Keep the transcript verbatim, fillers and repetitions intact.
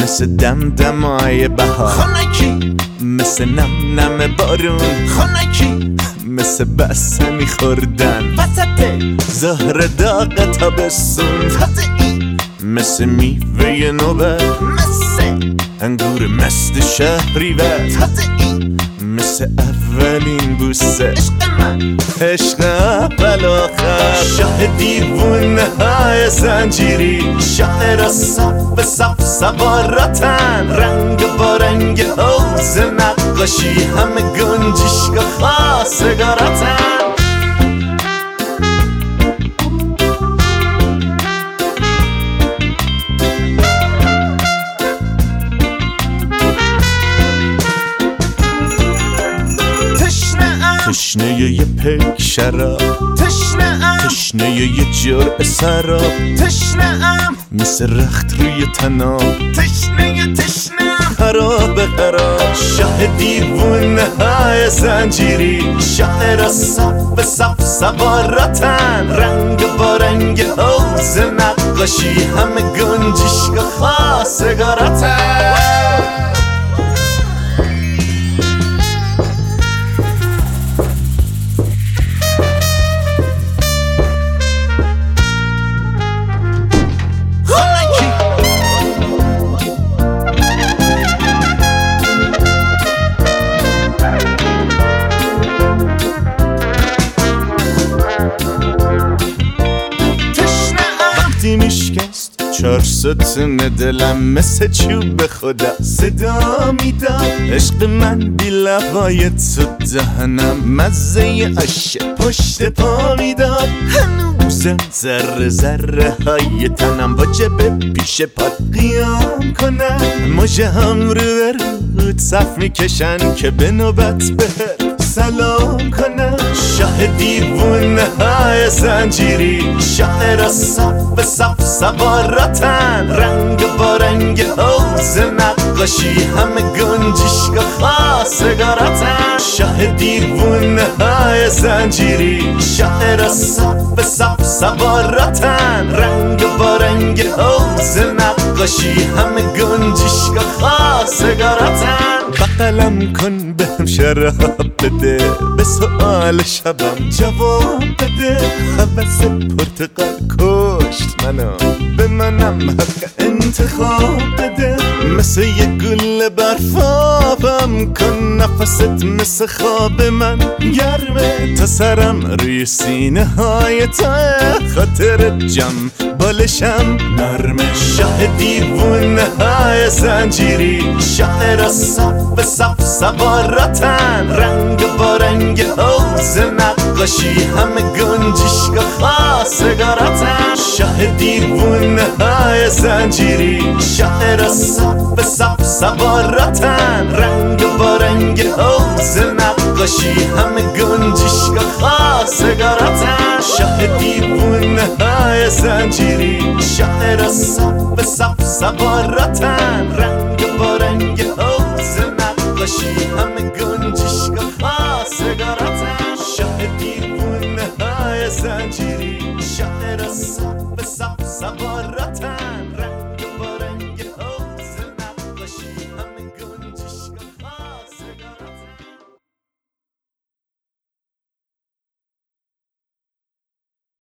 مثل دم دمای بهار، خنکی مثل نم نم بارون، خنکی مثل بسنی خوردن وسط زهر داغ تابستون، تازه ای مثل میوه نوبت، مثل انگور مست شهری و تازه ای مثل اولین بوسه، عشق من عشق اول آخر، شاه دیوونه های زنجیری، شاعر صف صف سواراتن، رنگ با رنگ حوض نقاشی، همه گنجشک خواستگاراتن. تشنه یه پیک شراب، تشنه‌ام تشنه یه جرعه سراب، تشنه‌ام مثل رخت روی تناب، تشنه تشنه‌ام خراب خراب، شاه دیوونه های زنجیری، شاعر صف صف سواراتن، رنگ با رنگ حوض نقاشی، همه گنجشک خواستگاراتن. میشکست چار ستون دلم مثل چوب خدا صدا میداد، عشق من بی لبای تو دهنم مزه عشق پشت پا میداد، هنوزم ذره ذره های تنم با جبه پیش پات قیام کنن، مژه هم رو برود صف میکشن که به نوبت بهر سلام کنن. شاه دیوونه های زنجیری، شاعر صف صف سواراتن، رنگ با رنگ حوض نقاشی، همه گنجشک خواستگاراتن. شاه دیوونه های زنجیری، شاعر صف صف سواراتن، رنگ با رنگ حوض نقاشی، همه گنجشک خواستگاراتن. بغلم کن بهم شراب بده، به سؤال شبم جواب بده، حوث پرتقال کشت منو، به منم حق انتخاب بده، مثل یه گل برفابم کن، نفست مثل خواب من گرمه، تا سرم روی سینه های تا، خاطر جم بالشم نرمه. شاه دیوونه های زنجیری، شاعر صف صف سواراتن، رنگ با رنگ حوض نقاشی، همه گنجشک خواستگاراتن. شاه دیوونه های زنجیری، شاعر صف صف سواراتن، رنگ با رنگ حوض نقاشی، همه گنجشک خواستگاراتن. شاه دیوونه های زنجیری، شاعر صف صف سواراتن، رنگ با رنگ حوض نقاشی، همه گنجشک